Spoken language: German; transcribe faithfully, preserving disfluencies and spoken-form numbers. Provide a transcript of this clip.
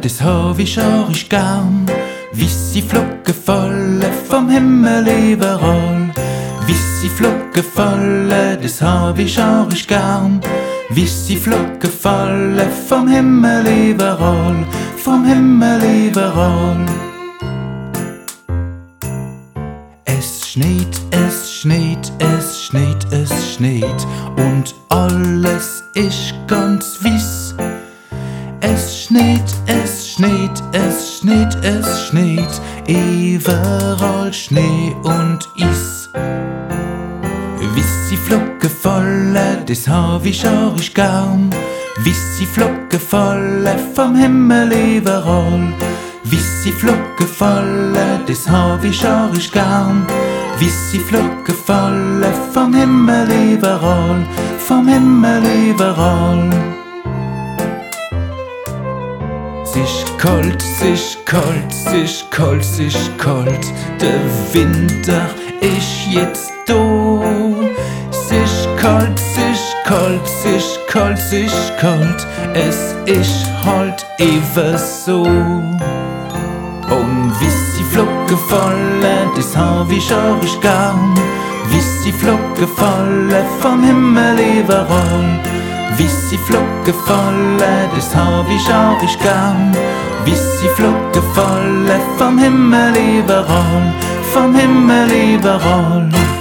das hab ich auch ich gern. Weisse Flocken fallen vom Himmel überall. Weisse Flocken fallen, das hab ich auch ich gern. Weisse Flocken fallen vom Himmel überall, vom Himmel überall. Es schneit, es schneit, es schneit, es schneit und alles ist ganz wiss. Es schneit, es schneit, es schneit, es schneit, überall Schnee und Eis. Weisse Flocken fallen, das hab ich auch ich gern. Weisse Flocken fallen vom Himmel überall. Weisse Flocken fallen, das hab ich auch ich gern. Weisse Flocken fallen vom Himmel überall, vom Himmel überall. Es ist kalt, es ist kalt, es ist kalt, es ist kalt. Der Winter ist jetzt da. Es ist kalt, es ist kalt, es ist kalt, es ist kalt. Es ist halt eben so. Und weisse Flocken fallen, das hab ich auch ich gern. Weisse Flocken fallen vom Himmel überall. Weisse Flocken fallen, das hab ich auch ich gern. Weisse Flocken fallen vom Himmel überall, vom Himmel überall.